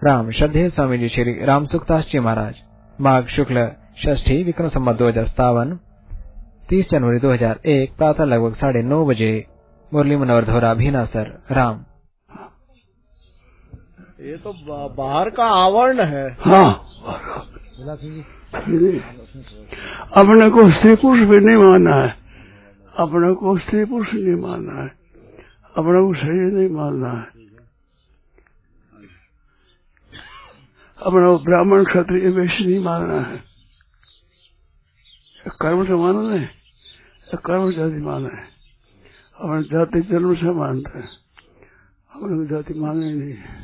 राम श्रद्धेय स्वामी जी श्री राम सुखदास जी महाराज माघ शुक्ल षष्ठी विक्रम संवत 2057 30 जनवरी 2001 प्रातः लगभग 9:30 बजे मुरली मनोहर धोरा भीनासर राम। ये तो बाहर का आवरण है। हाँ, अपने को स्त्री पुरुष भी नहीं मानना है, अपने को स्त्री पुरुष नहीं मानना है, अपने को शरीर नहीं मानना है, अपने को ब्राह्मण क्षत्रिय वैश्य नहीं मानना है। कर्म से मानना है, कर्म जाति माना है। अपने जाति जन्म से मानते हैं, अपने को जाति मानना ही नहीं है।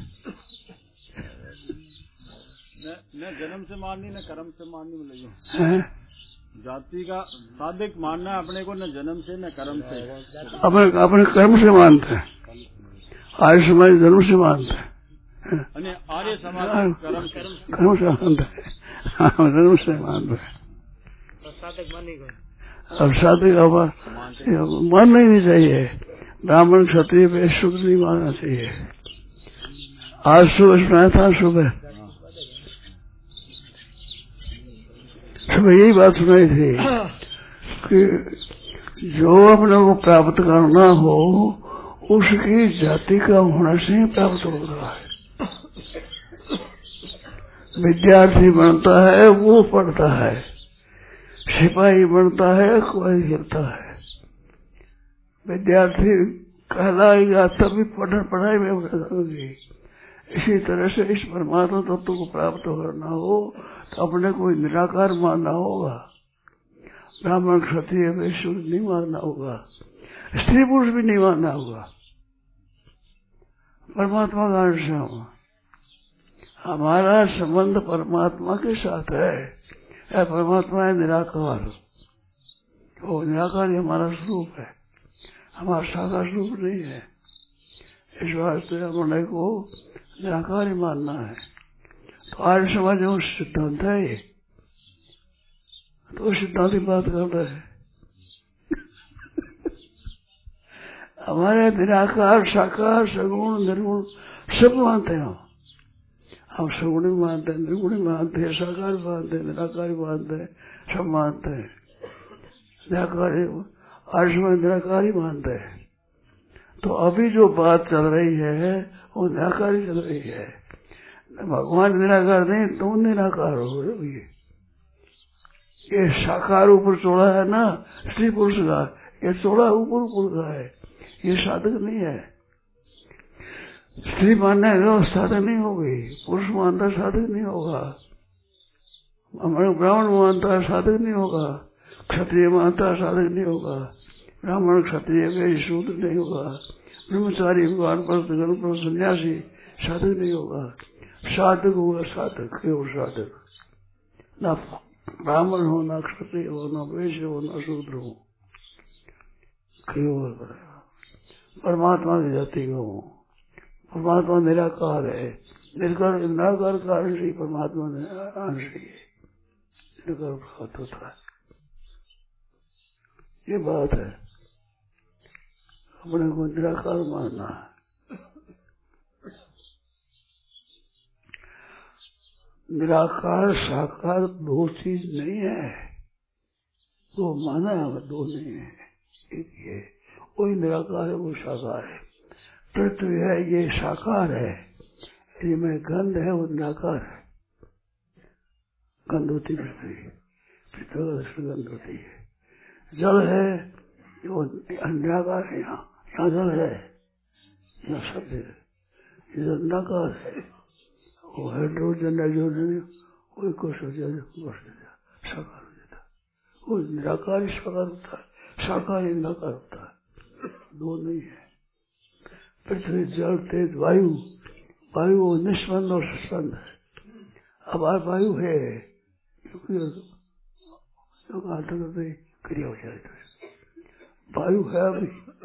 न जन्म से माननी न कर्म से माननी मिलेगी। जाति का साधिक मानना अपने को न जन्म से न कर्म से, अपने कर्म से मानते हैं। आर्य समाज जन्म से मानते हैं, आर्य समाज कर्म से मानते हैं, जन्म से मानते हैं। अब साधिक मानना ही नहीं चाहिए। ब्राह्मण क्षत्रिय वैश्य नहीं मानना चाहिए। आज सुबह सुनाया था, सुबह यही बात सुनाई थी कि जो अपने को प्राप्त करना हो उसकी जाति का होना से ही प्राप्त हो रहा है। विद्यार्थी बनता है वो पढ़ता है, सिपाही बनता है कोई गिरता है। विद्यार्थी कहलाएगा तभी पढ़ाई में होगी। इसी तरह से इस परमात्मा तत्व को प्राप्त करना हो तो अपने को निराकार मानना होगा। ब्राह्मण क्षत्रिय वैश्य नहीं मानना होगा, स्त्री पुरुष भी नहीं मानना होगा। परमात्मा का अंश है, हमारा संबंध परमात्मा के साथ है। परमात्मा है निराकार, वो निराकार ही हमारा स्वरूप है, हमारा साकार स्वरूप नहीं है। इस वास्ते अपने को निराकार ही मानना है। तो आर्य समाज में सिद्धांत है ये, तो सिद्धांत की बात कर रहे हैं। हमारे निराकार साकार सगुण निर्गुण सब मानते हैं। हम सगुण भी मानते हैं, निर्गुण भी मानते हैं, साकार भी मानते हैं, निराकार भी मानते हैं, सब मानते हैं। निराकार आर्य समाज निराकार ही मानते हैं। तो अभी जो बात चल रही है वो निराकार ही चल रही है। भगवान निराकार नहीं, तुम निराकार हो रहे हो। ये साकार ऊपर चौड़ा है ना स्त्री पुरुष का, ये चौड़ा ऊपर का है, ये साधक नहीं है। स्त्री मानना है साधक नहीं होगी, पुरुष मानता साधक नहीं होगा, हमारे ब्राह्मण मानता साधक नहीं होगा, क्षत्रिय मानता साधक नहीं होगा, ब्राह्मण क्षत्रिय वैश्य शूद्र नहीं होगा, ब्रह्मचारी वानप्रस्थ सन्यासी साधक नहीं होगा। साधक होगा साधक, केवल साधक। ना ब्राह्मण हो, ना क्षत्रिय हो, ना वैश्य हो, ना शूद्र हो, केवल परमात्मा की जाति को। परमात्मा निराकार है, निराकार का अंश ही परमात्मा अंश ही है, निराकार प्राप्त होता है। ये बात है, अपने को निराकार मानना है। निराकार साकार दो चीज नहीं है, दो माना है, दो नहीं है, एक ही है। वही निराकार है, वो साकार है। पृथ्वी है, ये साकार है, इसमें गंध है, वो निराकार है। गंध होती पृथ्वी, पृथ्वी का दर्शन गंध होती है। जल है, वो निराकार है, यहाँ जल है, यहाँ शब्द है, ये निराकार है। वो हाइड्रोजन नाइट्रोजन कोई कुछ हो जाए साकार हो जाता, वो निराकार ही साकार होता है, साकार ही निराकार होता है, दो नहीं है। पृथ्वी जल तेज वायु, वायु निष्पन्द और सस्पन्द है। अब वायु है क्योंकि क्रिया हो जाए तो वायु है। अभी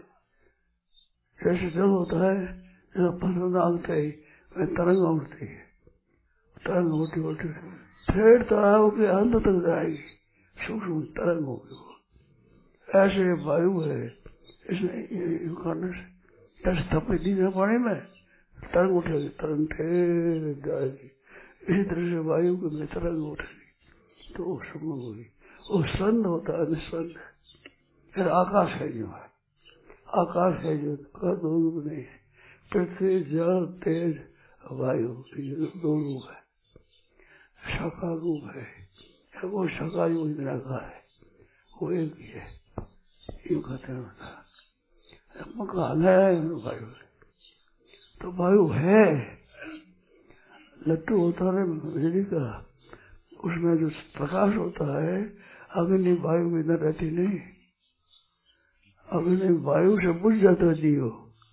जैसे जल होता है, जैसे फसल डालते ही तरंग उठती है, तरंग उठी उठी फिर तालाब के अंत तक जाएगी, सूक्ष्म तरंग होगी। ऐसे वायु है, इसमें करने से जैसे थप्पी दी है पानी में तरंग उठेगी, तरंग ठेर जाएगी। इसी तरह से वायु की तरंग उठेगी तो वो संभव होगी। वो संध होता है, निस्संद है। फिर आकाश है जो है, आकाश है जो दो रूप नहीं है। पृथ्वी, जल, तेज, वायु, ये दो रूप है। साकार रूप है, वो साकार वो निराकार है, वो एक ही है। यूं कहते हैं मकान है वायु, तो वायु है। लट्टू होता है बिजली का, उसमें जो प्रकाश होता है अग्नि वायु में न रहती नहीं। अग्नि वायु से बुझ जाता है दीवो,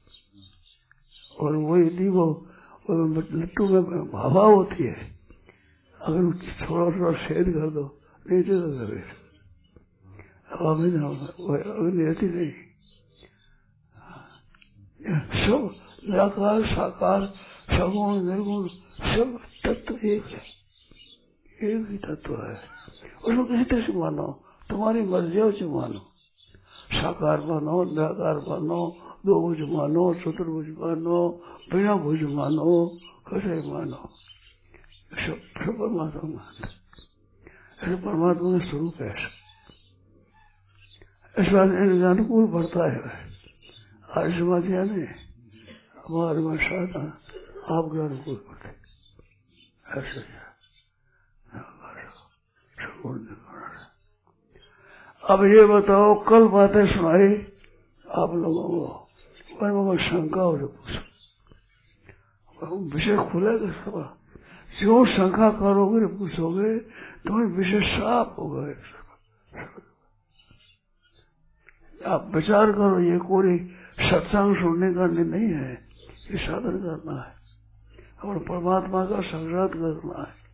और वही दीवो लट्टू में हवा होती है। अगर थोड़ा थोड़ा छेद कर दो नीचे तो करे हवा में अग्नि रहती नहीं। सब निराकार साकार सगुण निर्गुण सब तत्व एक है, एक ही तत्व है। उसको किसी तरह से मानो, तुम्हारी मर्जी हो जो मानो। साकार मानो, निराकार मानो, दो भुज मानो, चतुर्भुज मानो, बिना भुज मानो, कैसे मानो, सब परमात्मा मानो। ऐसे परमात्मा का स्वरूप है। इस बात इनके अनुकूल बढ़ता है। आज समाज नहीं हमारे में साधन आपके अनुकूल बढ़ते ऐसे अब ये बताओ, कल बातें सुनाई आप लोगों को, और शंका हो पूछो, विषय खुलेगा सब। जो शंका करोगे पूछोगे तुम्हें विषय साफ होगा। आप विचार करो, ये कोई सत्संग सुनने का नहीं है, ये साधन करना है, और परमात्मा का साक्षात्कार करना है।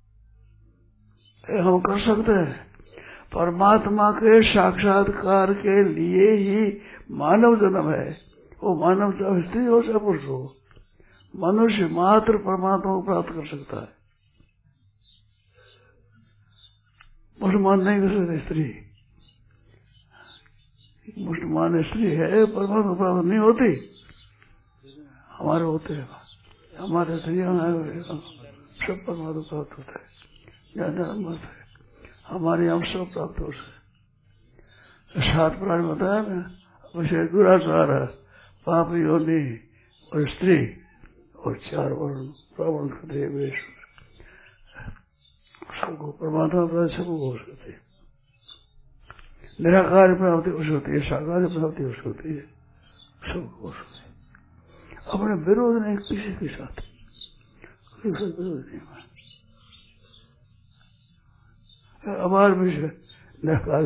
हम कर सकते हैं। परमात्मा के साक्षात्कार के लिए ही मानव जन्म है। वो मानव चाहे स्त्री हो चाहे पुरुष हो, मनुष्य मात्र परमात्मा को प्राप्त कर सकता है। मुसलमान नहीं कर सकते स्त्री, मुसलमान स्त्री है परमात्मा प्राप्त नहीं होती। हमारे होते हैं, हमारे स्त्रियां सब परमात्मा प्राप्त होता है। ज्यादा मत है हमारे यहाँ सब प्राप्त हो सकते। 7 प्राण बताया ना, विषय दुराचार, पाप योनि और स्त्री, और 4 वर्ण ब्राह्मण क्षत्रिय वैश्य, सबको परमात्मा प्राप्त सबको हो सकती है। निराकार प्राप्ति हो सकती है, साकार प्राप्ति हो सकती है, सबको हो सकती है। अपने विरोध नहीं किसी के साथ, किसी विरोध नहीं। हमारे विषय निराकार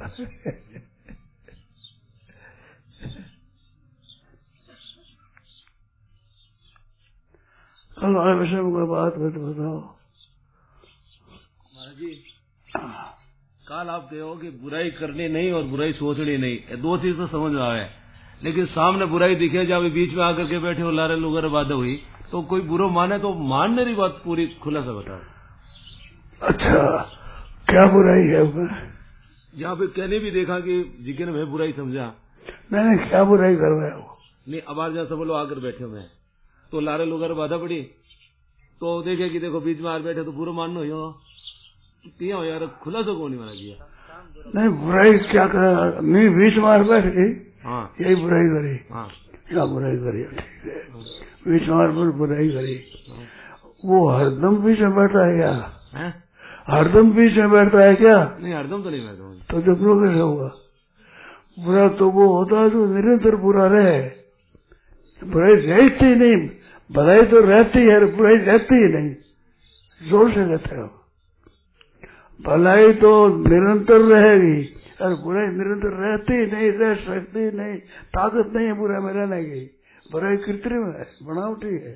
कल वाले विषय में कोई बात हो तो बताओ। महाराज जी, कल आप कहो कि बुराई करनी नहीं और बुराई सोचनी नहीं, ये 2 चीज तो समझ में आवे, लेकिन सामने बुराई दिखे जब बीच में आकर के बैठे हो लारे लुगर बात हुई तो कोई बुरा माने तो मानने की बात पूरी खुलासा बताओ। अच्छा, क्या बुराई है यहाँ पे कहने भी देखा कि जिके ने मैं बुराई समझा। मैंने क्या बुराई कर रहा हूँ? नहीं, अब जहाँ सब लोग आकर बैठे मैं तो लारे लुगर बाधा पड़ी तो देखे कि देखो बीच में आ बैठे तो बुरा मानना हो यार, खुलासा कौन नहीं माना दिया। नहीं, बुराई क्या कर, नहीं बीच में आ बैठ गई। हाँ, यही बुराई करी। हाँ, क्या बुराई करी? ठीक है, बीच में बुराई करी। वो हरदम बीच में बैठा है क्या? हरदम बीच में बैठता है क्या? नहीं, हरदम तो नहीं बैठा। तो जब कैसे होगा? बुरा तो वो होता है जो निरंतर बुरा रहे। बुराई रहती नहीं, भलाई तो रहती है, बुराई रहती ही नहीं। जोर से कहते हो, भलाई तो निरंतर रहेगी और बुराई निरंतर रहती नहीं, रह सकती नहीं। ताकत नहीं है बुराई में रहने की। बुराई कृत्रिम है, बनावटी है,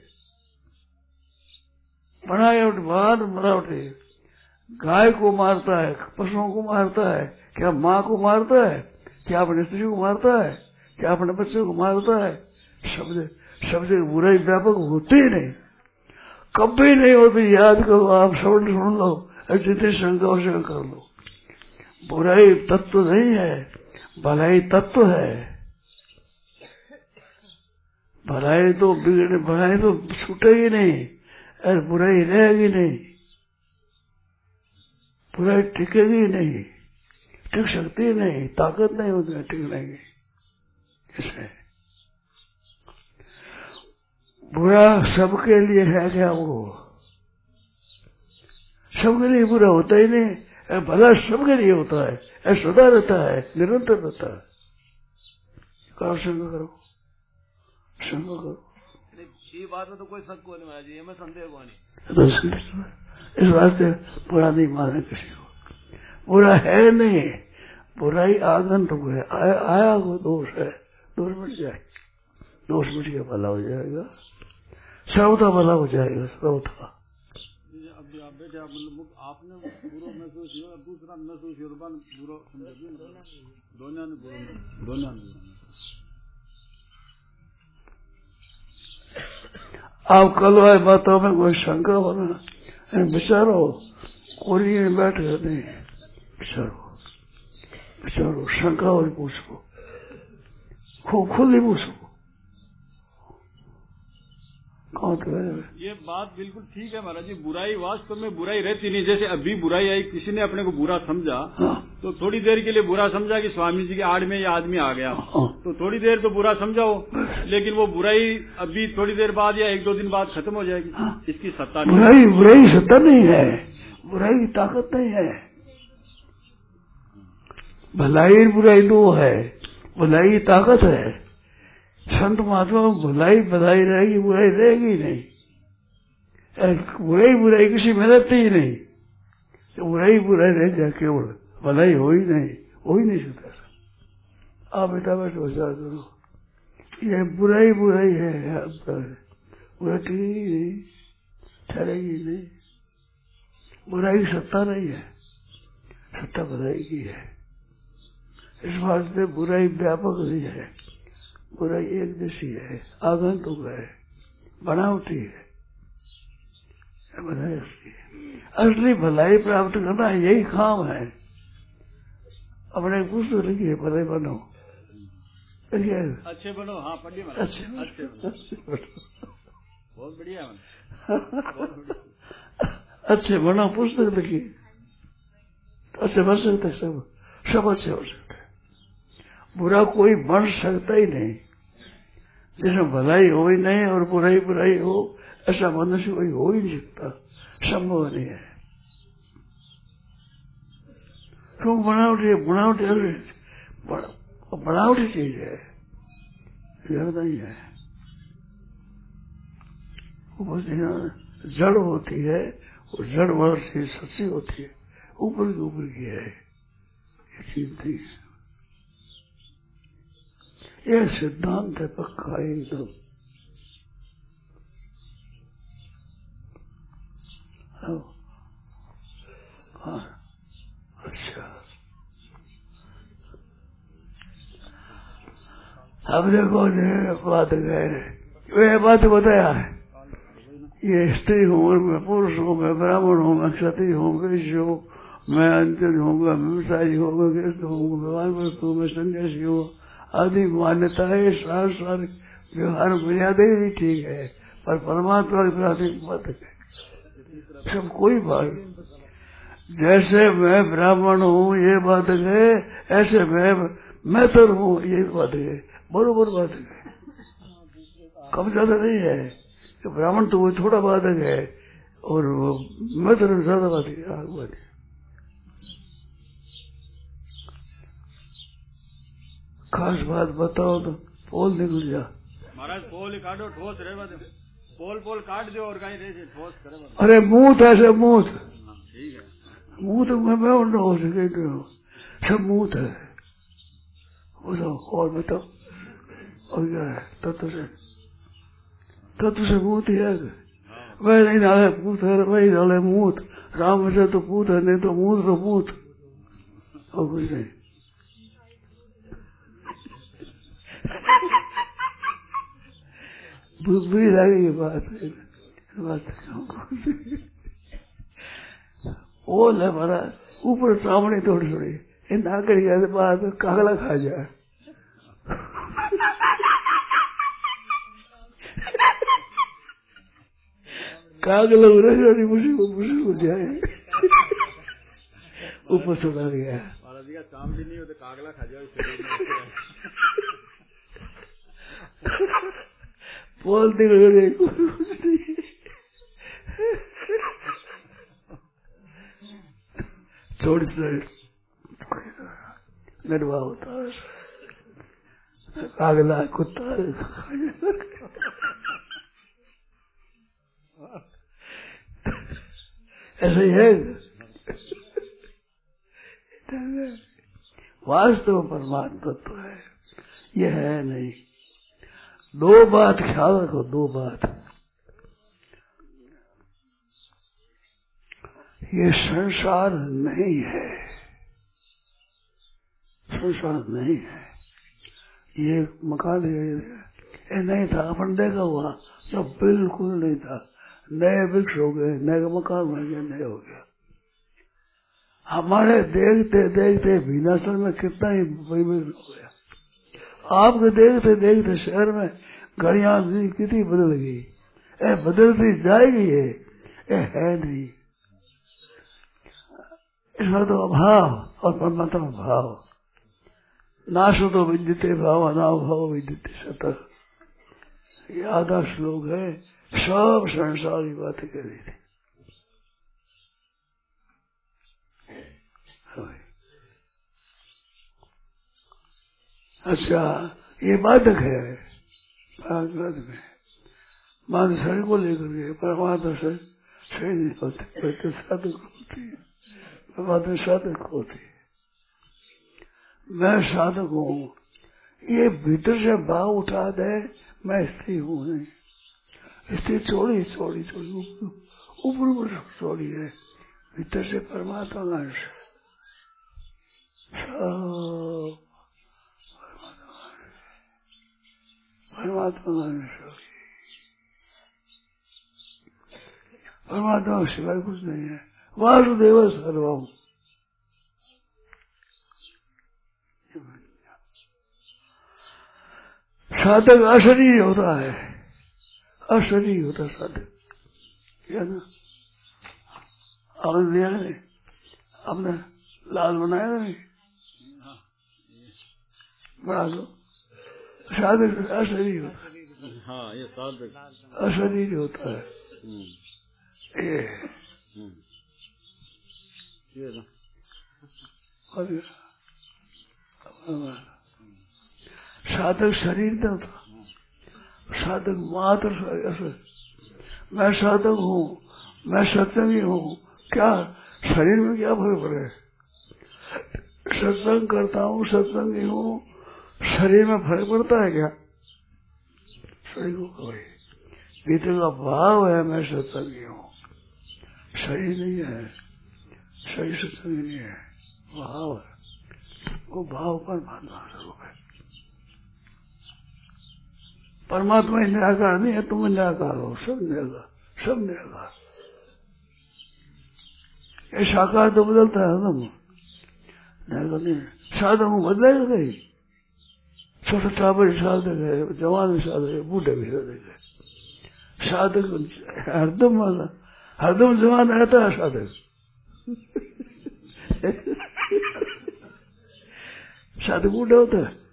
बनावटी। गाय को मारता है, पशुओं को मारता है, क्या माँ को मारता है, क्या अपने स्त्री को मारता है, क्या अपने बच्चों को मारता है? सब जगह बुराई व्यापक होती ही नहीं, कभी नहीं होती। याद करो, आप सुन लो, जितने शंका से कर लो। बुराई तत्व नहीं है, भलाई तत्व है। भलाई तो बिगड़े, भलाई तो छूटेगी नहीं और बुराई रहेगी नहीं, बुराई टिकेगी नहीं, टिक सकती नहीं, ताकत नहीं होती टिकने की। इसे बुरा सबके लिए है क्या? वो सबके लिए बुरा होता ही नहीं, भला सबके लिए होता है, सदा रहता है, निरंतर रहता है। करो शंका करो, शंका करो। ये बात में तो कोई शक को नहीं महाराज जी, हमें संदेह को नहीं। इस वास्ते बुरा नहीं माने किसी को, बुरा है नहीं, बुराई आगंतुक है, आया वो दोष है, दोष मिट जाए, दोष मिट के भला हो जाएगा, सर्वथा भला हो जाएगा, सर्वथा। बेटे आपने बुरा महसूस किया, दूसरा महसूस बुरा दोनों ने आप कल वाली बातों में कोई शंका होना, विचारो, कोई नहीं बैठ जाते, विचारो, शंका और पूछो, खुद ही पूछो। ये बात बिल्कुल ठीक है महाराज जी, बुराई वास्तव में बुराई रहती नहीं। जैसे अभी बुराई आई, किसी ने अपने को बुरा समझा, तो थोड़ी देर के लिए बुरा समझा कि स्वामी जी के आड़ में ये आदमी आ गया, तो थोड़ी देर तो बुरा समझाओ, लेकिन वो बुराई अभी थोड़ी देर बाद या 1-2 दिन बाद खत्म हो जाएगी। इसकी सत्ता नहीं, बुराई सत्ता नहीं है, बुराई की ताकत नहीं है। भलाई बुराई दो है, भलाई की ताकत है। संत महात्मा भलाई बधाई रहेगी, बुराई रहेगी नहीं। बुराई किसी में रहती ही नहीं, तो बुराई रह जाए, केवल भलाई हो ही नहीं सकता। आप बेटा बैठो, विचार करो, ये बुराई है, बुराई टिकेगी नहीं, ठहरेगी नहीं। बुराई की सत्ता नहीं है, सत्ता भलाई की है। इस वास्ते बुराई व्यापक नहीं है, बुराई एक जैसी है, आगंतुक है, बनावटी है, भलाई असली है। असली भलाई प्राप्त करना यही काम है। अपने पुस्तक लिखिए, भले बनो, अच्छे बनो। हाँ पढ़िए, अच्छे बहुत बढ़िया, अच्छे बनो, पुस्तक लिखिए, अच्छे बन सकते, सब अच्छे हो सकते। बुरा कोई बन सकता ही नहीं, जिसमें भलाई हो ही नहीं और बुराई हो, ऐसा मनुष्य कोई हो ही नहीं सकता, संभव नहीं है। क्यों? बनावटी चीज है, यह नहीं है। जड़ होती है, वो जड़ वर्ष से सच्ची होती है, ऊपर की है, ये चीज नहीं है। यह सिद्धांत है पक्का एकदम। अच्छा, अब देखो बात वे बात बताया है, ये स्त्री हूँ, मैं पुरुष हूँ, मैं ब्राह्मण हूँ, मैं क्षत्रिय हूँ, वैश्य हूँ, मैं अंतर हूँ, मैं व्यवसायी हूँ, मैं गृहस्थ हूँ, मैं वानप्रस्थ हूँ, मैं सन्यासी हूँ आदि मान्यता है। सांसारिक व्यवहार मर्यादा ही ठीक है, पर परमात्मा की प्राथमिक बात है सब कोई बात। जैसे मैं ब्राह्मण हूँ ये बात है, ऐसे मैं तो हूँ ये बात है, बरोबर बात है, कम ज्यादा नहीं है। तो ब्राह्मण तो वो थोड़ा बात है और मैं तो ज्यादा बात है। खास बात बताओ तो पोल निकल जा महाराज, पोल काटो, ठोस रहे, पोल काट दो और कहीं रहे ठोस करे। अरे मूत ऐसे मूत, ठीक है, मूत में मैं हो सके सब मूत है। और बताओ और क्या है? तत्व से मूत ही है, वह नहीं डाले पूत है, वही डाले मूत। राम से तो पूत है, नहीं तो मूत और कुछ नहीं। बुरी लगेगी बात ओल है हमारा, ऊपर सामने थोड़ी इन आकर बात कागला खा जाए। कागल रही मुझे जाए ऊपर चढ़ा गया। महाराज जी का काम भी नहीं होता, कागला खा जाओ बोलते रहे थोड़ी नरवा होता कागला कुत्ता ऐसा ही है। वास्तव परमात्मा तो है, यह है नहीं। दो बात ख्याल रखो, दो बात। ये संसार नहीं है, संसार नहीं है। ये मकान ये नहीं था, अपन देखा हुआ तो बिल्कुल नहीं था। नए वृक्ष हो गए, नए मकान बन गए, नए हो गया। हमारे देखते देखते विनाशन में कितना ही परिवर्तन हो गया। आपके देखते देखते शहर में घड़ियां कितनी बदल गई। बदलती जाएगी, ये है नहीं। इसमें तो अभाव और परमात्मा भाव। नाशो तो विद्यते भाव, अनाभाव विद्यते सतः। ये आधा श्लोक है, सब संसार की बातें कह रही थी। अच्छा, ये बाधक है भागवत में। मान शरीर को लेकर के परमात्मा से शरीर नहीं होते, तो साधक होती है। परमात्मा साधक होती है। मैं साधक हूँ, ये भीतर से भाव उठा दे मैं स्त्री हूँ नहीं। स्त्री चौड़ी चौड़ी चौड़ी ऊपर ऊपर चौड़ी है, भीतर से परमात्मा का अंश। परमात्मा परमात्मा सिवाय कुछ नहीं है। वासुदेव सर्वम। साधक अशरीर होता है, अशरीर होता साधक, क्या ना। आपने दिया नहीं, आपने लाल बनाया नहीं, बना दो। साधक अशरीर होता है। हाँ, ये साधक अशरीर होता है। ये ना साधक शरीर न होता, साधक मात्र। मैं साधक हूँ, मैं सत्संगी हूँ, क्या शरीर में क्या फर्क पड़े? सत्संग करता हूँ, सत्संगी हूँ, शरीर में फर्क पड़ता है क्या? शरीर को कोई भीतर का भाव है, मैं सत्संगी हूँ, शरीर नहीं है। शरीर सत्संगी नहीं है, भाव है। वो भाव परमात्मा स्वरूप है। परमात्मा निराकार नहीं है, तुम निराकार हो, सब निराकार, सब निराकार। ये साकार तो बदलता है तुम नहीं। साधक बदलेगा नहीं। छोटा टाबर साधक है, जवान साधक है, बूढ़े भी साधक है। साधक हरदम जवान रहता है साधक। साधक बूढ़ा होता है।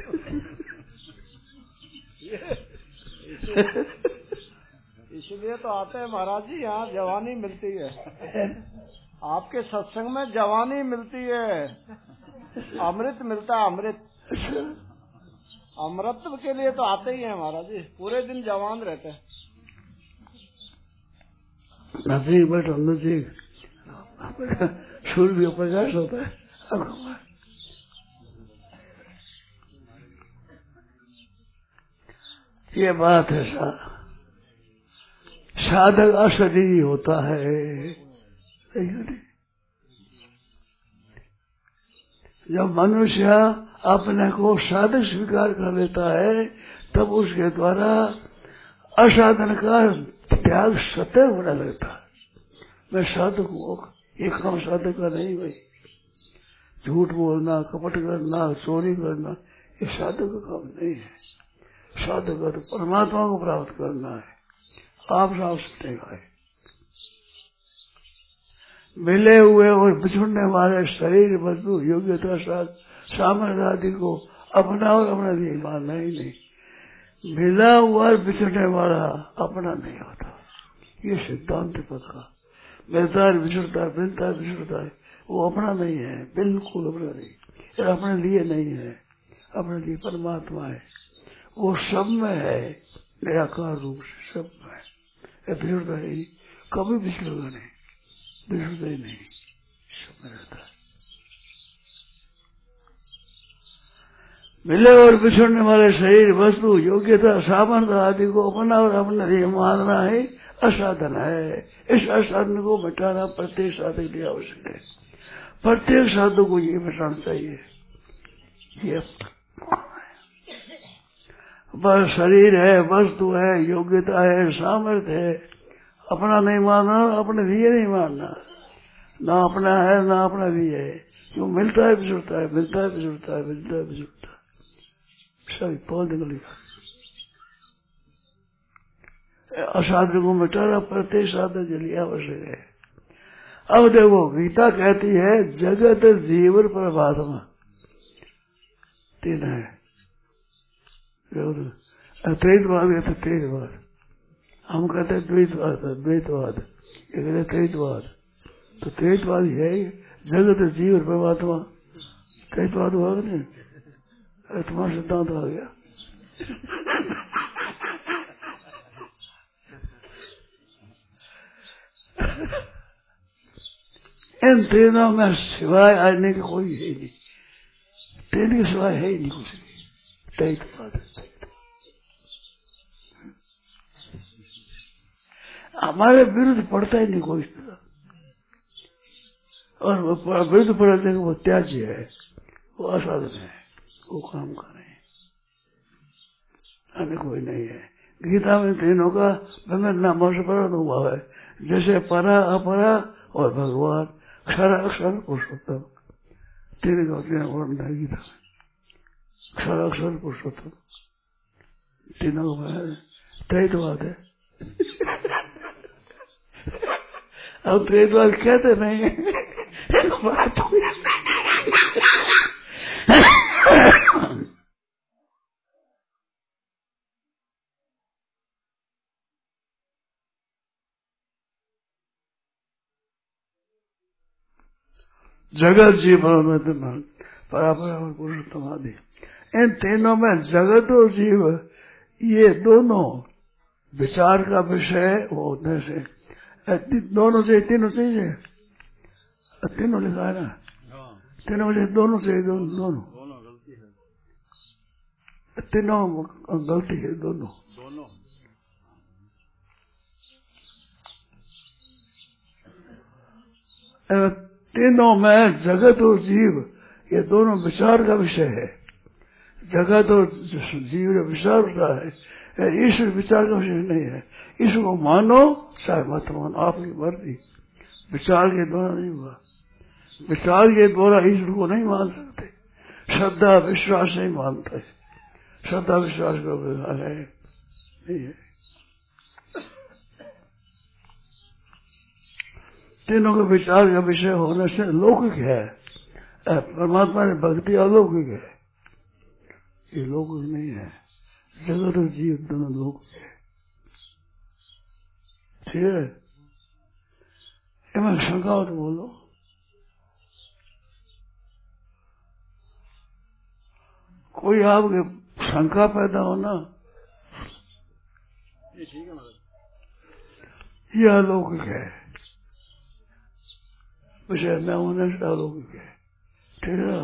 इसलिए तो आते हैं महाराज जी, यहाँ जवानी मिलती है। आपके सत्संग में जवानी मिलती है, अमृत मिलता है, अमृत। अमृत के लिए तो आते ही हैं महाराज जी, पूरे दिन जवान रहते हैं। नजदीक बैठो, नजदीक सूर्य प्रकाश होता है। ये बात है। साधक अशरीरी होता है। जब मनुष्य अपने को साधक स्वीकार कर लेता है, तब उसके द्वारा असाधन का त्याग सतैव होने लगता है। मैं साधक हूँ, ये काम साधक का नहीं भाई। झूठ बोलना, कपट करना, चोरी करना, ये साधक का काम नहीं है। साधक तो परमात्मा को प्राप्त करना है। आप साफ सुनेगा है। मिले हुए और बिछुड़ने वाले शरीर वस्तु योग्यता सामर्थ्य आदि को अपना और अपना नहीं मानना ही नहीं। मिला हुआ और बिछुड़ने वाला अपना नहीं होता, ये सिद्धांत पक्का। मिलता है बिछुड़ता है, मिलता है बिछुड़ता है, वो अपना नहीं है, बिल्कुल अपना नहीं, ये अपने लिए नहीं है, अपने लिए परमात्मा है, वो सब में है, निराकार रूप से सब में है। ये बिछुड़ता ही कभी बिछड़ेगा नहीं, बिछुड़ता ही नहीं, सब में रहता है। मिले और बिछड़ने वाले शरीर वस्तु योग्यता सामर्थ्य आदि को अपना और अपना लिए मानना ही असाधन है। इस असाधन को मिटाना प्रत्येक साधक के लिए आवश्यक है। प्रत्येक साधक को ये मिटाना चाहिए। ये बस शरीर है, वस्तु है, योग्यता है, सामर्थ्य है, अपना नहीं मानना, अपने लिए नहीं मानना, ना अपना है ना अपना लिए है। जो मिलता है बिछुड़ता है, मिलता है बिछुड़ता है, मिलता है बिछुड़ता है, सभी पौधे निकल असाधन को मिटाना प्रत्येक साधन के लिए आवश्यक है। अब देखो गीता कहती है जगत जीवन परमात्मा तीन है। द्वैतवाद कहते द्वैतवाद, हम कहते हैं द्वैतवाद, द्वैतवाद ये कहते द्वैतवाद। तो द्वैतवाद है जगत जीवन परमात्मा, द्वैतवाद हुआ नहीं, तुम्हारा सिद्धांत आ गया। इन तीनों में सिवाय आने की कोई है नहीं, तीन के सिवाय है ही नहीं कुछ नहीं। हमारे विरुद्ध पड़ता ही नहीं कोई, और विरुद्ध पड़ते वो त्याज्य है, वो असाधन है, वो काम कर रहे हैं, हमें कोई नहीं है। गीता में तीनों का विभिन्न नामों से प्रकट हुआ है, जैसे परा अपरा और भगवान, क्षर अक्षर पुरुषोत्तम, तीन का वर्णन है गीता में। क्षर अक्षर पुरुषोत्तम तीनों में द्वैतवाद है। अब द्वैतवाद कहते नहीं बात हुई। जगत जीवन में परापर और पुरुषोत्तम आदि, इन तीनों में जगत और जीव ये दोनों विचार का विषय होने से दोनों से तीनों चाहिए, तीनों लिखा है ना, तीनों से दोनों से दोनों तीनों गलती है, दोनों तीनों में जगत और जीव ये दोनों विचार का विषय है। जगत और जीव विचार होता है, ईश्वर विचार का विषय नहीं है। ईश्वर को मानो चाहे मत मानो, आपकी मर्जी, विचार के द्वारा नहीं हुआ। विचार के द्वारा ईश्वर को नहीं मान सकते, श्रद्धा विश्वास नहीं मानते, श्रद्धा विश्वास का व्यवहार है नहीं है। तीनों के विचार का विषय होने से लौकिक है, परमात्मा ने भक्ति अलौकिक है, ये लौकिक नहीं है। जगत और जीव दोनों लौकिक है, ठीक है। मैं शंका हो तो बोलो। कोई आपके शंका पैदा हो ना, यह अलौकिक है विषय न होने से अलौकिक है, ठीक है।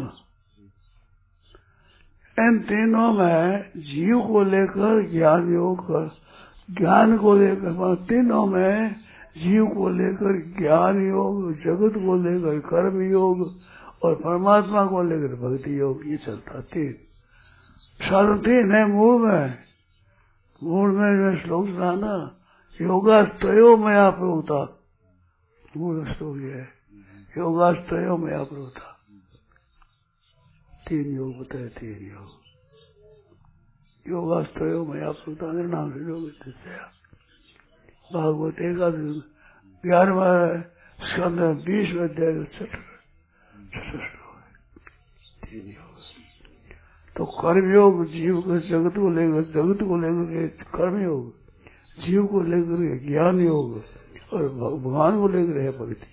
इन तीनों में जीव को लेकर ज्ञान योग, ज्ञान को लेकर, तीनों में जीव को लेकर ज्ञान योग, जगत को लेकर कर्म योग और परमात्मा को लेकर भक्ति योग, ये चलता तीन साधन तीन है मूल में। मूल में श्लोक सुनाना, योगास्तयो में आप होता, मूल श्लोक है योगास्तयो में आप होता। तीन योग बताए, तीन योग, योगास्तयो में आप होता नाम से योग भागवत 11वां उसके अंदर 20 अध्याय तो कर्मयोग जीव को जगत को लेकर, जगत को लेकर कर्मयोग, जीव को लेकर ज्ञान योग और भगवान को लेकर है भक्ति।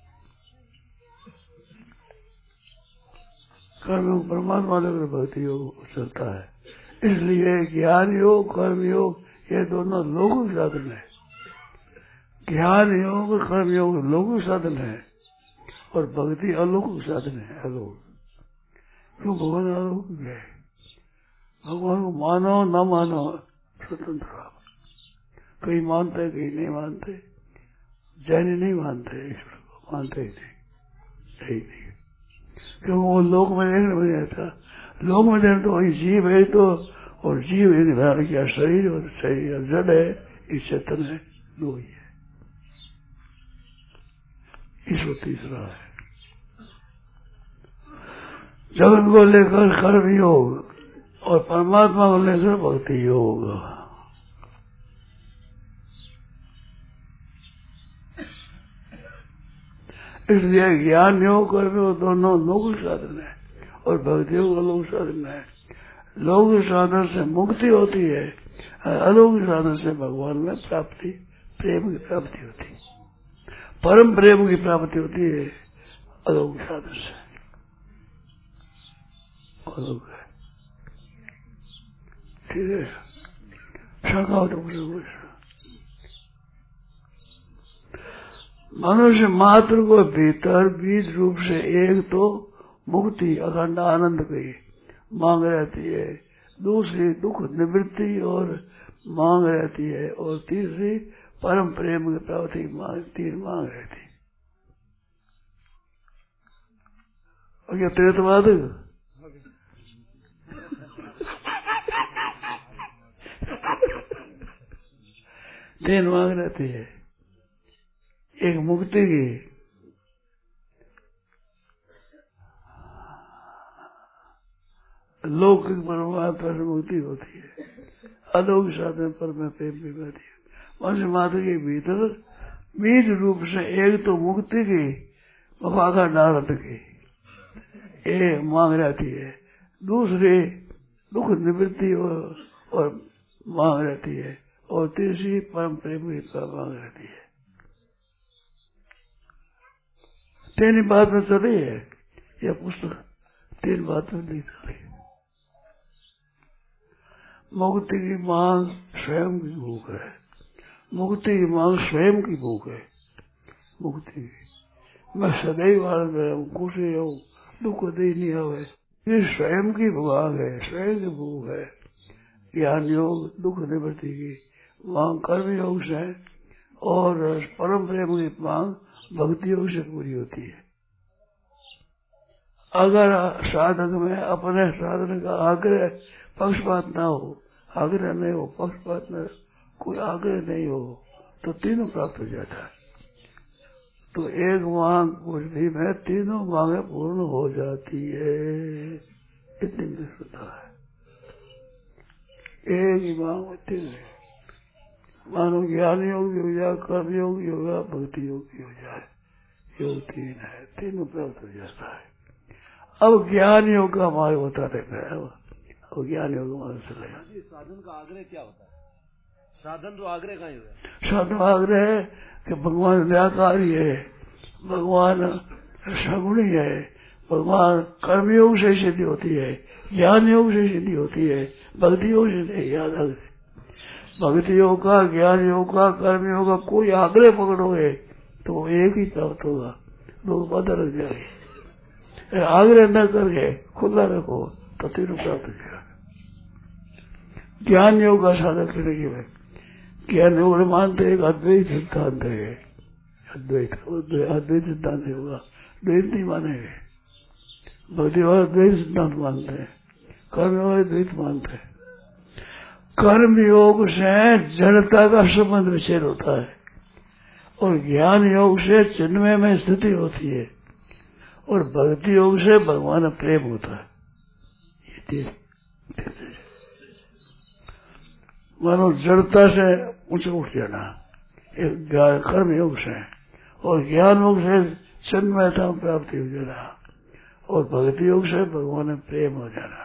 कर्मयोग परमात्मा लेकर भक्ति योग चलता है। इसलिए ज्ञान योग कर्म योग ये दोनों लौकिक साधन है। ज्ञान योग और कर्म योग लौकिक साधन है और भक्ति अलौकिक साधन है। अलौकिक क्यों? भगवान अलौकिक है। भगवान को मानो न मानो स्वतंत्र। कई मानते कई नहीं मानते। जैन नहीं मानते, ईश्वर को मानते ही नहीं। क्यों? वो लोक में देखने में रहता। लोक में देखने तो वही जीव है तो, और जीव एक धारण किया शरीर, और शरीर जड़ है, एक चेतन है, दो ही है। ईश्वर तीसरा है। जगत को लेकर कर्म योग और परमात्मा को लेकर भक्ति योग। इसलिए ज्ञान योग कर्म योग दोनों लौकिक साधन है और भक्ति योग अलौकिक साधन है। लौकिक साधन से मुक्ति होती है, अलौकिक साधन से भगवान में प्राप्ति, प्रेम की प्राप्ति होती है। परम प्रेम की प्राप्ति होती है अलौकिक साधन से। अलौकिक है, ठीक है। शाखा तो मनुष्य मात्र को भीतर बीज रूप से एक तो मुक्ति अखंड आनंद की मांग रहती है, दूसरी दुख निवृत्ति और मांग रहती है, और तीसरी परम प्रेम की प्राप्ति तीन मांग रहती है। और क्या त्रेतवाद तीन मांग रहती है। एक मुक्ति की, लौकिक परमात्मा से मुक्ति होती है, अलौकिक साधन पर में प्रेम की होती है। मनुष्य मात्र के भीतर बीज रूप से एक तो मुक्ति की वफाका नारद की एक मांग रहती है, दूसरी दुख निवृत्ति और मांग रहती है, और तीसरी परम प्रेम की मांग रहती है। तीन बात में चली है यह पुस्तक, तीन बात में नहीं चली। मुक्ति की मांग स्वयं की भूख है, मुक्ति की मांग स्वयं की भूख है। मुक्ति मैं सदैव आनंद रहूं, खुशी रहूं, दुख दे नहीं आवे, ये स्वयं की भुगाग है, स्वयं की भूख है। ज्ञान योग दुख निवृत्ति की मांग कर्म योग से, और परम प्रेम की मांग भक्ति योग से पूरी होती है। अगर साधक में अपने साधन का आग्रह पक्षपात ना हो, आग्रह नहीं हो, पक्षपात न कोई आग्रह नहीं हो, तो तीनों प्राप्त हो जाता है। तो एक मांग पूर्ति में तीनों मांगे पूर्ण हो जाती है, इतनी विशुद्धता है। एक ही मांग होती है, मानो ज्ञान योग हो जाए, कर्म योग हो जाए, भक्ति योग हो जाए, योग तीन है, तीनों प्राप्त हो जाता है। अब ज्ञान योग का मार्ग होता रहता है। अब ज्ञान योग मार्ग चलेगा। साधन का आग्रह क्या होता है? साधन तो आग्रह का ही है। साधन आग्रह है कि भगवान न्यायकारी है, भगवान सगुणी है, भगवान कर्मयोग से सिद्धि होती है, ज्ञान योग से सिद्धि होती है, भक्ति योग से नहीं। याद रखें, भक्ति योग का, ज्ञान योग का, कर्म योग का कोई आग्रह पकड़ोगे तो एक ही प्राप्त होगा, दो पता लग जाएगी। आग्रह न करके खुला रखो तो तीनों प्राप्त हो जाएगा। ज्ञान योग का साधन करने की बात, ज्ञान योग मानते एक अद्वैत सिद्धांत है, अद्वैत सिद्धांत होगा, द्वैत नहीं मानेंगे। भक्ति वाले द्वैत सिद्धांत मानते हैं, कर्म वाले द्वैत मानते हैं। कर्म योग से जड़ता का संबंध विच्छेद होता है, और ज्ञान योग से चिन्मय में स्थिति होती है, और भक्ति योग से भगवान प्रेम होता है। ये मानो जड़ता से ऊंचे उठ जाना कर्म योग से, और ज्ञान योग से चिन्मयता प्राप्ति हो जाना, और भक्ति योग से भगवान में प्रेम हो जाना।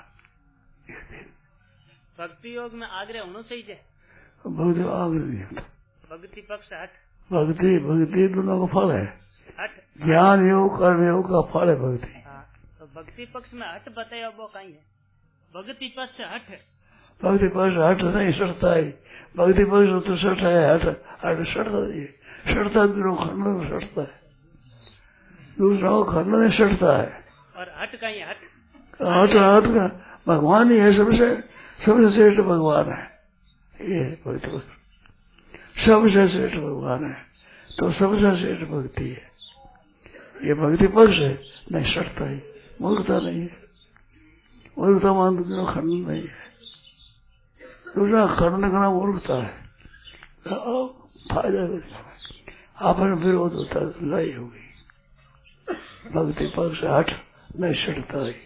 भक्ति योग में आग्रह होना चाहिए। भक्ति आग्रह नहीं होता। भक्ति पक्ष हट, भक्ति दोनों का फल है। हट ज्ञान योग कर्म योग का फल है भक्ति। तो भक्ति पक्ष में हट बताया वो कहीं है। भक्ति पक्ष हट है। भक्ति पक्ष हट नहीं सटता है। भक्ति पक्ष तो सट है, हट सटता नहीं, सटता खंड में सटता है, दूसरा को खंड में सटता है। और हट कहीं हट का भगवान ही है, सबसे श्रेष्ठ भगवान है ये भक्ति पक्ष, सबसे श्रेष्ठ भगवान है, तो सबसे श्रेष्ठ भक्ति है ये भक्ति पक्ष है। नहीं सटता है, मूर्खता नहीं है, मूर्खता मान दूसरा खंड नहीं है, दूसरा खंड करना मूर्खता है, फायदा आपन विरोध होता है, लड़ाई होगी। भक्ति पक्ष हट नहीं सटता है,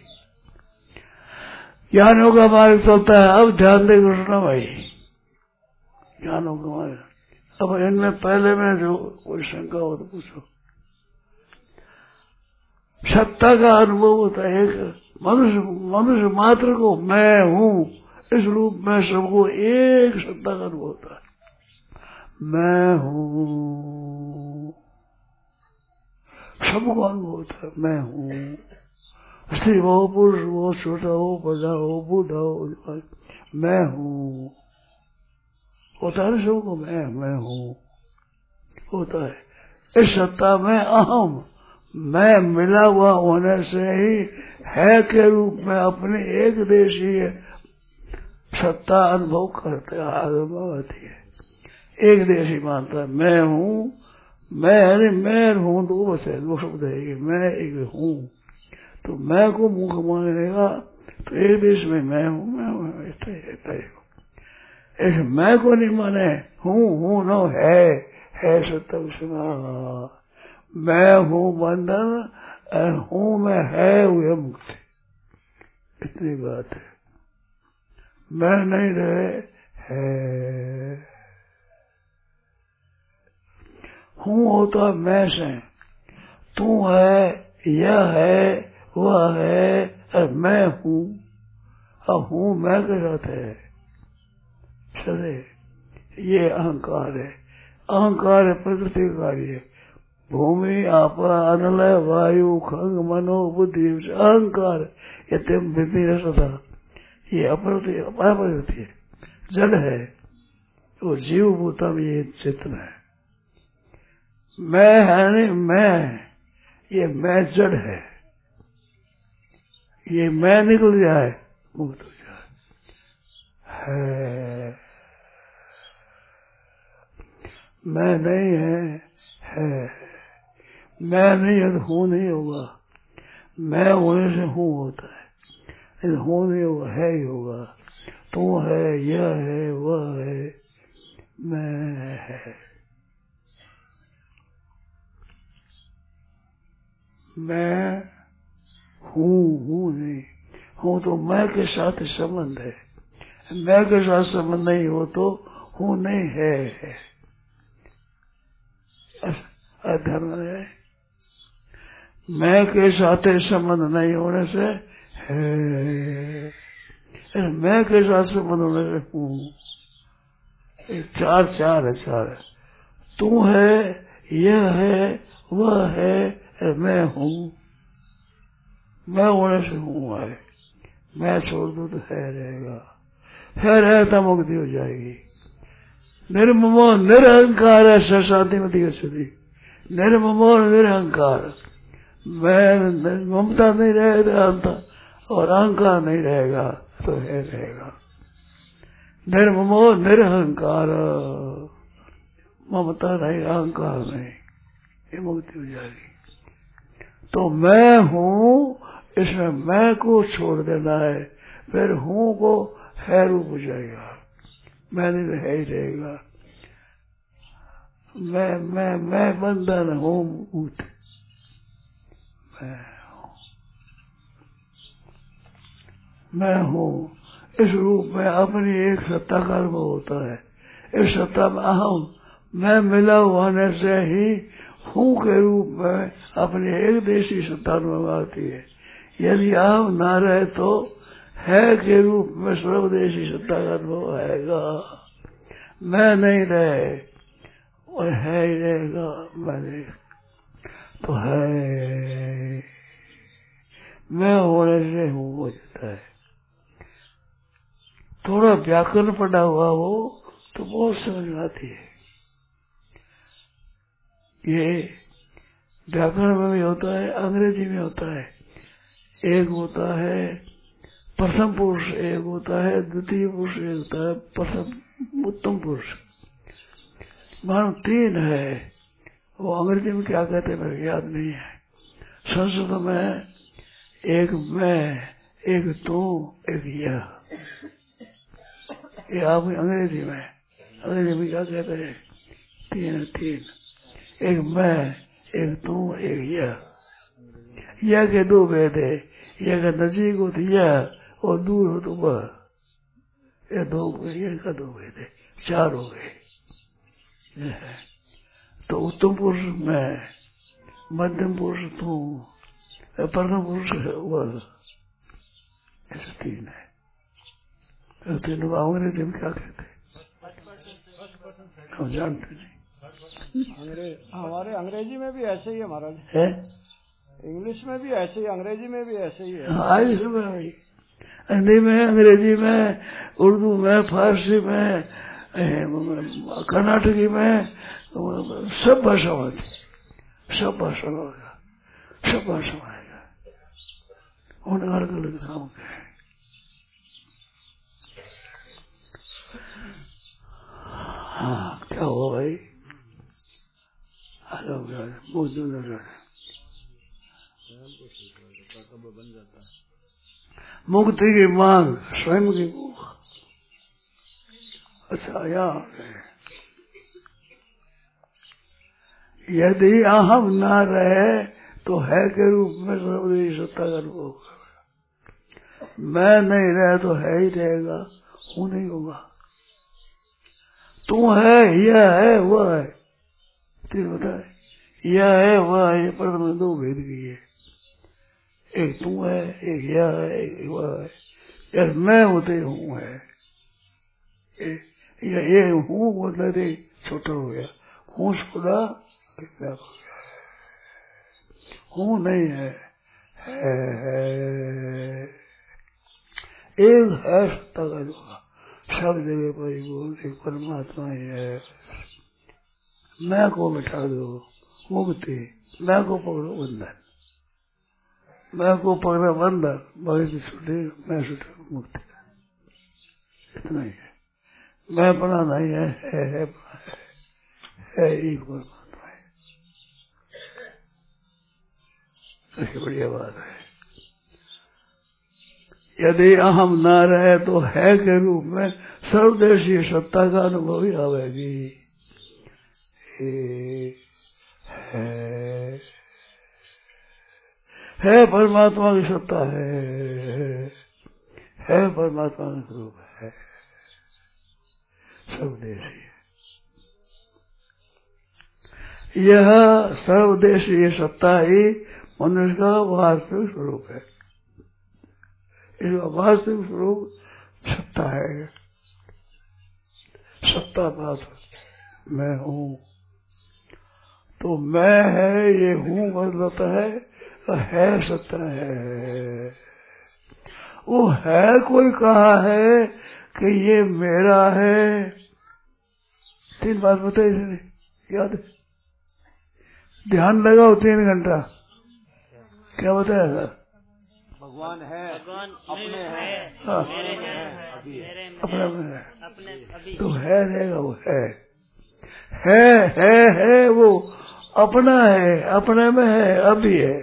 ज्ञानों का मार्ग चलता है। अब ध्यान दे सुना भाई, ज्ञानों का मार्ग। अब इनमें पहले में जो कोई शंका हो तो पूछो। सत्ता का अनुभव होता है, एक मनुष्य मात्र को मैं हूँ इस रूप में सबको एक सत्ता का अनुभव होता है, मैं हूँ, सबको अनुभव होता है मैं हूँ। स्त्री हो, पुरुष हो, छोटा हो, बड़ा हो, बूढ़ा हो, मैं हूँ होता है सबको, मैं हूँ होता है। इस सत्ता में अहम मैं मिला हुआ होने से ही है के रूप में अपने एक देशीय सत्ता अनुभव करते आती है। एक देशी मानता है मैं हूँ, मैं हूँ दो बस है, दो शब्द है, मैं एक हूँ, तो मैं को मुख मानेगा तो एक देश में मैं हूँ ऐसे मैं को नहीं माने, हूँ नो है सत्ता सुना, मैं हूँ बंधन, हूँ मैं है हुए मुक्ति, इतनी बात है। मैं नहीं रहे है, हूँ होता मैं से, तू है, यह है, वह है, और मैं हूँ। अब हूँ मैं के साथ है, चले ये अहंकार है, अहंकार है प्रकृति कार्य, भूमि आपा अनल वायु खंग मनो बुद्धि अहंकार, ये तेम था, ये अपरति है, जड़ है, वो जीव भूता में ये चेतन है। मैं है नहीं मैं, ये मैं जड़ है, ये मैं निकल जाए मुक्त हो जाए है, मैं नहीं है, मैं नहीं है तो हूँ नहीं होगा, मैं होने से हूँ होता है, लेकिन हूँ नहीं होगा, है ही होगा, तू है, यह है, वह है, मैं है। मैं हूँ नहीं, हूँ तो मैं के साथ संबंध है, मैं के साथ संबंध नहीं हो तो हूँ नहीं है, अधर्म है। मैं के साथ संबंध नहीं होने से है, मैं के साथ संबंध होने से हूँ, चार है, तू है, यह है, वह है, मैं हूँ, मैं होने से हूँ है, मैं छोड़ दूँ तो है रहेगा, है रहता मुक्ति हो जाएगी। निर्ममो निरहंकार है शांति में दिखती, निर्ममो निरहंकार, मैं ममता नहीं रहेगा और अहंकार नहीं रहेगा तो है रहेगा। निर्ममो निरहंकार, ममता नहीं अहंकार नहीं, ये मुक्ति हो जाएगी। तो मैं हूँ, इसमें मैं को छोड़ देना है, फिर हूँ को है रूप हो जाएगा, मैं नहीं है ही रहेगा। मैं बंधन हूँ मुक्त, मैं हूँ इस रूप में अपनी एक सत्ता का अनुभव होता है। इस सत्ता में अहम मैं मिला होने से ही हूँ के रूप में अपनी एक देशी सत्ता अनुभवाती है। यदि आप न रहे तो है के रूप में सर्वदेशी सत्ता का अनुभव आएगा। मैं नहीं रहे और है ही रहेगा। मैं तो है, मैं होने से हूँ हो जाता है। थोड़ा व्याकरण पढ़ा हुआ हो तो बहुत समझ में आती है। ये व्याकरण में भी होता है, अंग्रेजी में होता है। एक होता है प्रथम पुरुष, एक होता है द्वितीय पुरुष, एक होता है प्रथम उत्तम पुरुष। मानो तीन है। वो अंग्रेजी में क्या कहते हैं मेरे याद नहीं है। संस्कृत में एक मैं, एक तू, एक यह। ये आप अंग्रेजी में क्या कहते हैं? तीन। एक मैं, एक तू, एक यह के दो भेद है। यह का नजीक हो तो यह और दूर हो तो वह। ये दो, यह का दो भेद है, चार हो गए। तो उत्तम पुरुष मैं, मध्यम पुरुष तू, प्रथम पुरुष वह। ऐसे तीन है। तो तीनों अंग्रेजी में क्या कहते हैं हम जानते नहीं। हमारे अंग्रेजी में भी ऐसे ही है महाराज है, इंग्लिश में भी ऐसे ही, अंग्रेजी में भी ऐसे ही है। हाँ, हिंदी में, अंग्रेजी में, उर्दू में, फारसी में, कर्नाटकी में, सब भाषा में, सब भाषा में आएगा। उन अलग अलग नाम के हैं। हाँ, क्या हुआ भाई? मुक्ति की मांग, स्वयं की भूख। अच्छा, यदि अहम न रहे तो है के रूप में सर्वदेशी सत्ता का अनुभव करेगा। मैं नहीं रहे तो है ही रहेगा, हूँ नहीं होगा। तू है, यह है, वह है। तीन बताए, यह है, वह है। पर में दो भेद की है। एक तू है, एक यह है, एक वह है। यार मैं होते हूँ है। ये हूँ मतलब छोटा हो गया, हूँ छोटा हो गया। हूँ नहीं है, एक है सत्ता का जो सब जगह परिपूर्ण एक परमात्मा ही है। मैं को मिटा दो मुक्ति, मैं को पकड़ो बंधन, मैं को पकड़ा बंधन, बाकी छूटे, मैं छूटे मुक्ति। इतना ही है। मैं अपना नहीं है एक परमात्मा है। ऐसी बढ़िया बात है। यदि अहम न रहे तो है के रूप में सर्वदेशीय सत्ता का अनुभव ही आवेगी। है परमात्मा की सत्ता है परमात्मा का स्वरूप है, सर्वदेशीय। यह सर्वदेशीय सत्ता ही मनुष्य का वास्तविक स्वरूप है। इसका वास्तविक स्वरूप सत्ता है। सत्ता बात मैं हूँ, तो मैं है, ये हूँ मतलब है सत्ता है। वो है कोई कहा है कि ये मेरा है। तीन बात बताई इसने, याद है? ध्यान लगाओ 3 घंटा। क्या बताया था? भगवान है, अपने हैं, हाँ, मेरे हैं, अपने में है, अपने अभी तो है रहेगा। वो है वो अपना है, अपने में है, अभी है,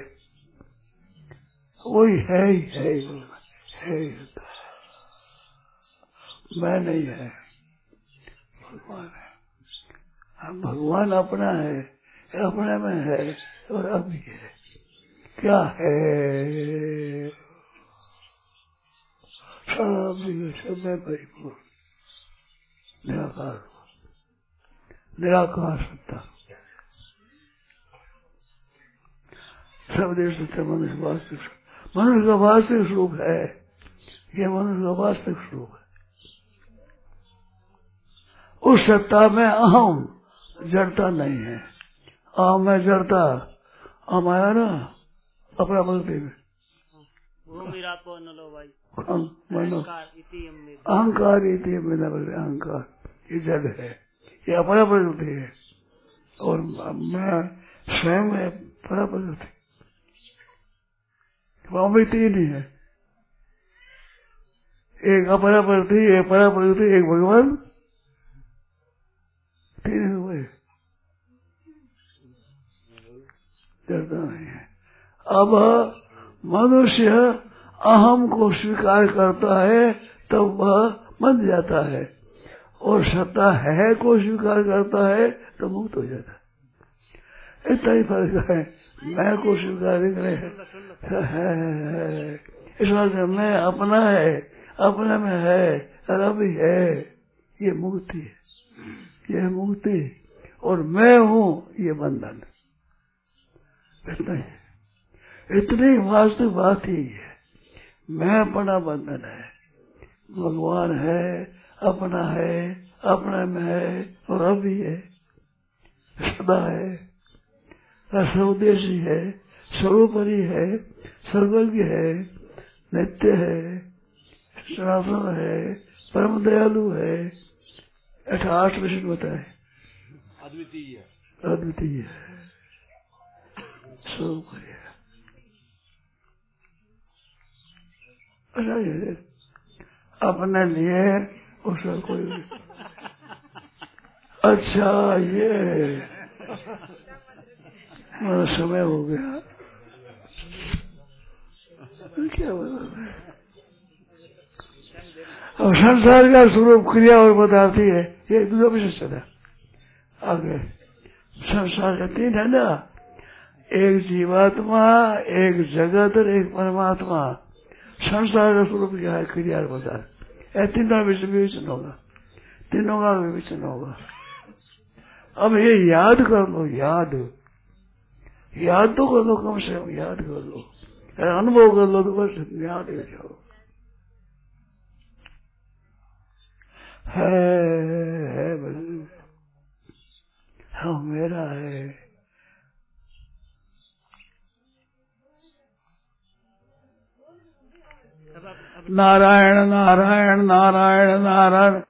वही है ही है। मैं नहीं है, भगवान है। हम भगवान अपना है, अपने में है और अभी है। क्या है? सब में परिपूर्ण निराकार सत्ता। सब देश सत्य मनुष्य वास्तविक, मनुष्य का वास्तविक स्वरूप है, ये मनुष्य का वास्तविक स्वरूप है। उस सत्ता में अहम जड़ता नहीं है। अहम में जड़ता, अहम आया ना अपना भक्ति में, अहंकार अहंकार ये जड़ है, ये अपना प्रकृति है, और मैं स्वयं है परा प्रकृति। वहां भी तीन ही है, एक अपरा प्रकृति, एक परा प्रकृति, एक भगवान, तीन हुए, डरता नहीं है। अब मनुष्य अहम को स्वीकार करता है तब वह बन जाता है, और सत्ता है को स्वीकार करता है तो मुक्त हो जाता है। इतना ही फर्क है। मैं को स्वीकार करे है, इस बात में मैं अपना है, अपने में है, अभी है, ये मुक्ति है, ये मुक्ति, और मैं हूँ ये बंधन। इतना ही, इतनी वास्तविक बात ही है। मैं अपना बंधन है, भगवान है, अपना है, अपने में है, और अभी है, सदा है, सर्वदेशी है, सर्वोपरि है, सर्वज्ञ है, नित्य है, सनातन है, परम दयालु है। 8 विषय बताए, अद्वितीय, अद्वितीय है, सर्वोपरि है। अपने लिए उसका कोई अच्छा ये मेरा समय हो गया, क्या बोला। अब संसार का स्वरूप क्रिया और बताती है, ये दूसरा विशेषण है। आगे संसार का 3 है ना, एक जीवात्मा, एक जगत और एक परमात्मा। संसार का स्वरूप क्या है, क्रिया और बता, तीनों विवेचन होगा, तीनों का विवेचन होगा। अब ये याद कर लो, याद तो कर लो, कम से कम याद कर लो, अनुभव कर लो तो बस याद हो जाओ। है बस, हाँ मेरा है। नारायण नारायण नारायण नारायण।